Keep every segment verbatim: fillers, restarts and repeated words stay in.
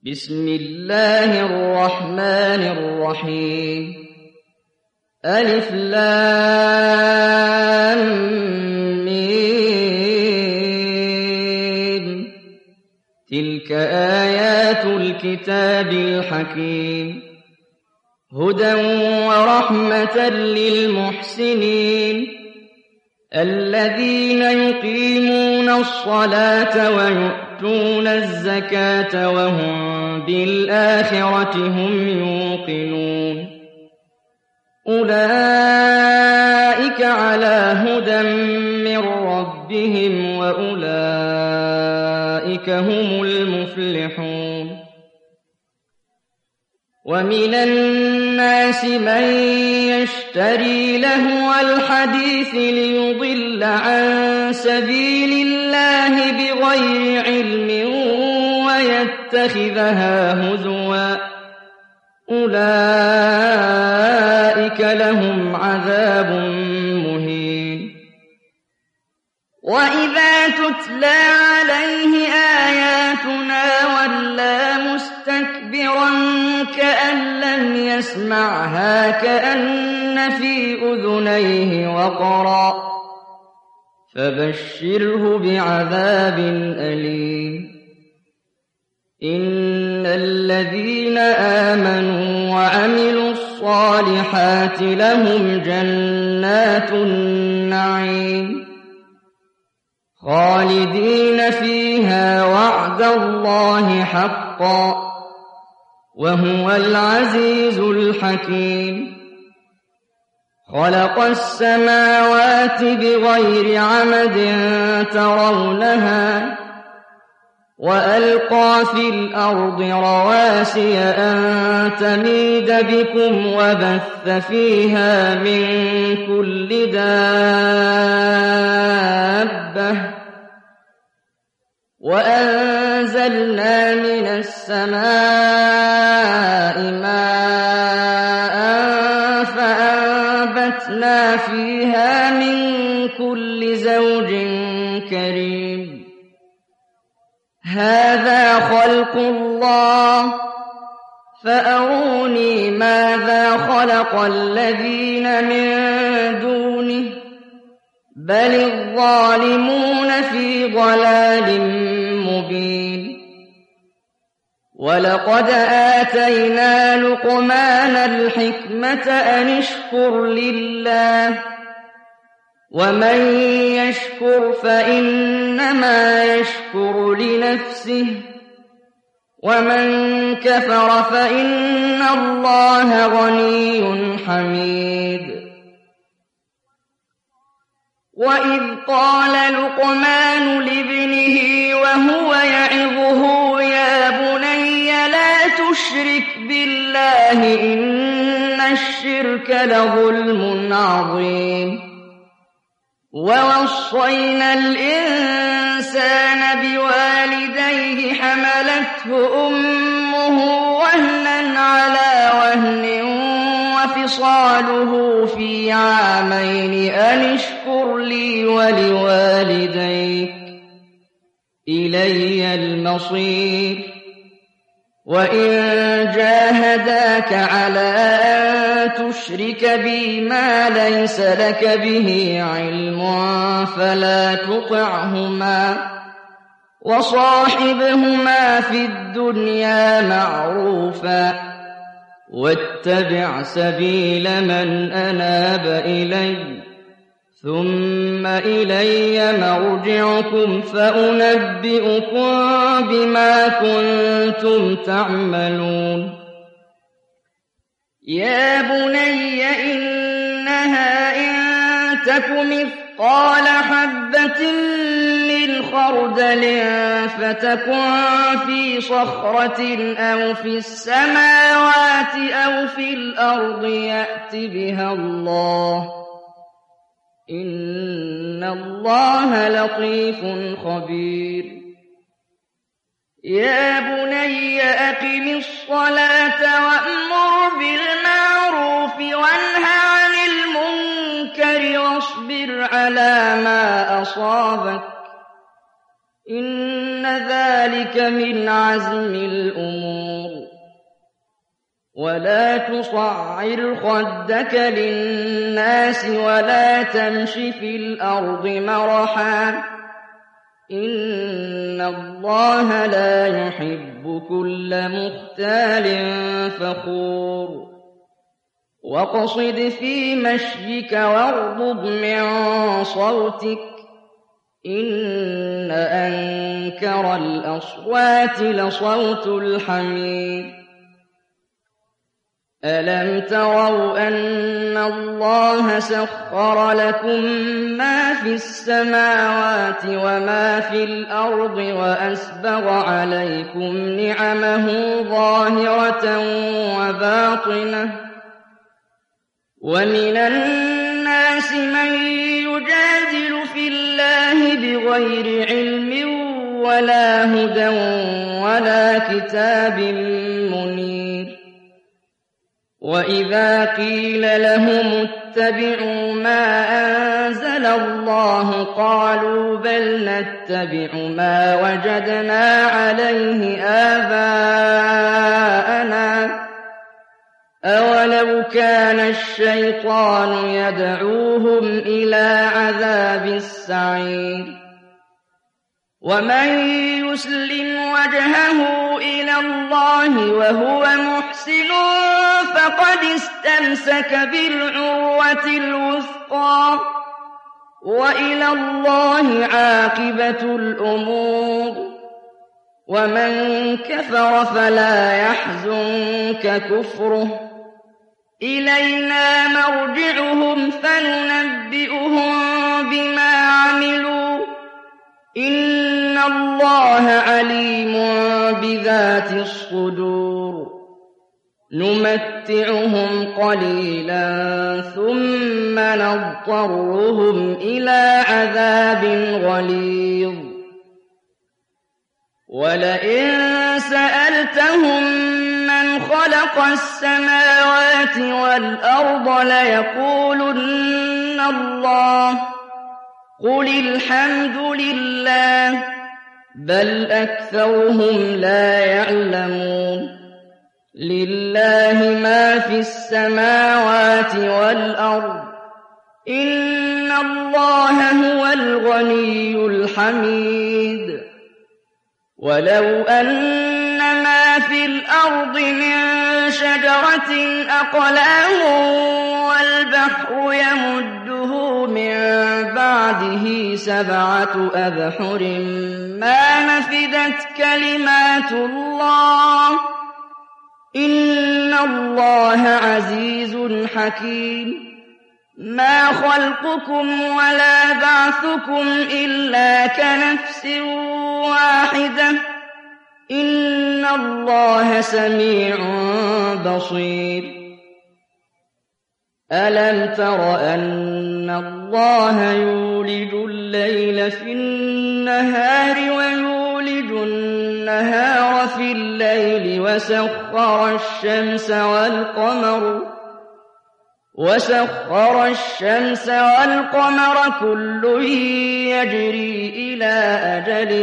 بسم الله الرحمن الرحيم ألف لام ميم تلك آيات الكتاب الحكيم هدى ورحمة للمحسنين الذين يقيمون الصلاة ويؤتون الزكاة وهم بالآخرة هم يوقنون أولئك على هدى من ربهم وأولئك هم المفلحون ومن الناس من يشتري لهو الحديث ليضل عن سبيل الله بغير علم ويتخذها هزوا أولئك لهم عذاب مهين وإذا تتلى عليه آياتنا ولى مستكبرا كأن لم يسمعها كأن في أذنيه وقرا فبشره بعذاب أليم إن الذين آمنوا وعملوا الصالحات لهم جنات النعيم خالدين فيها وعد الله حقا وهو العزيز الحكيم خلق السماوات بغير عمد ترونها وألقى في الأرض رواسي أن تميد بكم وبث فيها من كل دابة وأنزلنا من السماء ماء فأنبتنا فيها من كل زوج كريم هذا خلق الله فأروني ماذا خلق الذين من دونه بل الظالمون في ضلال مبين ولقد آتينا لقمان الحكمة أن اشكر لله ومن يشكر فإنما يشكر لنفسه ومن كفر فإن الله غني حميد وإذ قال لقمان لابنه وهو يعظه يا بني لا تشرك بالله إن الشرك لظلم عظيم ووصينا الإنسان بوالديه حملته أمه وهنا على وهن وفصاله في عامين أن اشكر لي ولوالديك إلي المصير وإن جاهداك على أن تشرك بي ما ليس لك به علم فلا تطعهما وصاحبهما في الدنيا معروفا واتبع سبيل من أناب إلي ثم إلي مرجعكم فأنبئكم بما كنتم تعملون يا بني إنها إن تك مثقال حبة من خردل فتكن في صخرة أو في السماوات أو في الأرض يأت بها الله إن الله لطيف خبير يا بني أقم الصلاة وأمر بالمعروف وانه عن المنكر واصبر على ما أصابك إن ذلك من عزم الأمور ولا تصعر خدك للناس ولا تمش في الأرض مرحا إن الله لا يحب كل مختال فخور واقصد في مشيك واغضض من صوتك إن أنكر الأصوات لصوت الحمير ألم تروا أن الله سخر لكم ما في السماوات وما في الأرض وأسبغ عليكم نعمه ظاهرة وباطنة ومن الناس من يجادل في الله بغير علم ولا هدى ولا كتاب منير وإذا قيل لهم اتبعوا ما أنزل الله قالوا بل نتبع ما وجدنا عليه آباءنا أولو كان الشيطان يدعوهم إلى عذاب السعير ومن يسلم وجهه إلى الله وهو محسن فقد استمسك بالعروة الوثقى وإلى الله عاقبة الأمور ومن كفر فلا يحزنك كفره إلينا مرجعهم فننبئهم بما عملوا إن الله عليم بذات الصدور نمتعهم قليلا ثم نضطرهم إلى عذاب غليظ ولئن سألتهم من خلق السماوات والأرض ليقولن الله قل الحمد لله بل أكثرهم لا يعلمون لله ما في السماوات والأرض إن الله هو الغني الحميد ولو أن ما في الأرض من شجرة أقلام والبحر يمده من بعده سبعة أبحر ما نفدت كلمات الله إن الله عزيز حكيم ما خلقكم ولا بعثكم إلا كنفس واحدة إن الله سميع بصير ألم تر أن الله يولج الليل في النهار ويولج النهار في الليل وسخر الشمس والقمر وسخر الشمس والقمر كل يجري إلى أجل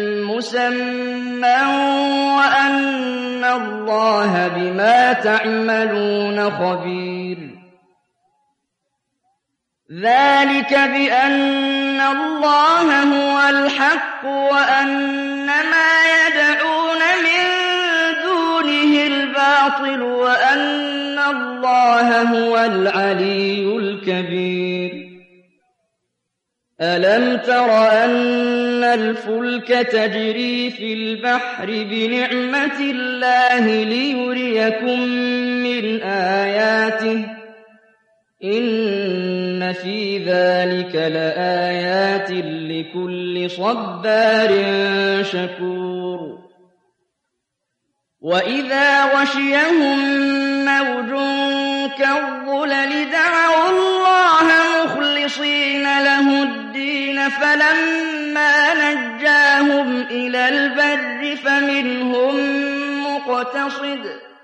مسمى وأن الله بما تعملون خبير ذلك بأن الله هو الحق وأن ما يدعون من دونه الباطل وأن الله هو العلي الكبير ألم تر أن الفلك تجري في البحر بنعمة الله ليريكم من آياته إن في ذلك لآيات لكل صبار شكور وإذا غشيهم موج كالظلل دعوا الله مخلصين له الدين فلما نجاهم إلى البر فمنهم مقتصد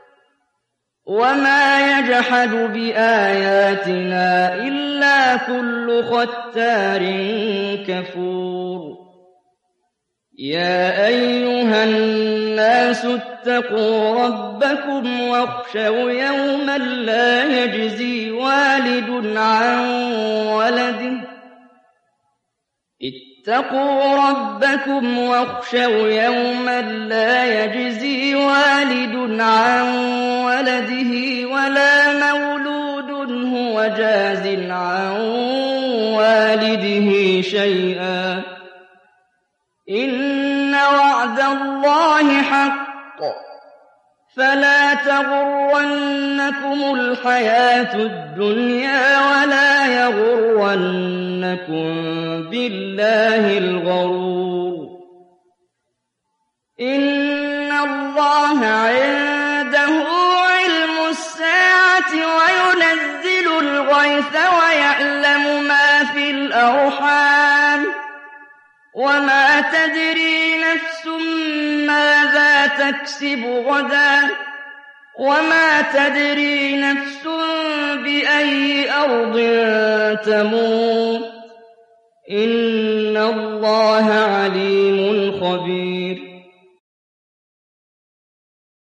وما يجحد بآياتنا إلا كل ختار كفور يَا أَيُّهَا النَّاسُ اتَّقُوا رَبَّكُمْ وَاخْشَوْا يَوْمًا لَّا يَجْزِي وَالِدٌ عَن وَلَدِهِ اتقوا ربكم واخشوا يوما لا يجزي والد عن ولده ولا مولود هو جاز عن والده شيئا إن وعد الله حق فلا تغرنكم الحياة الدنيا ولا يغرنكم بالله الغرور إن الله عنده علم الساعة وينزل الغيث ويعلم ما في الأرحام وما تدري نفس ماذا تكسب غدا وما تدري نفس بأي أرض تموت إن الله عليم خبير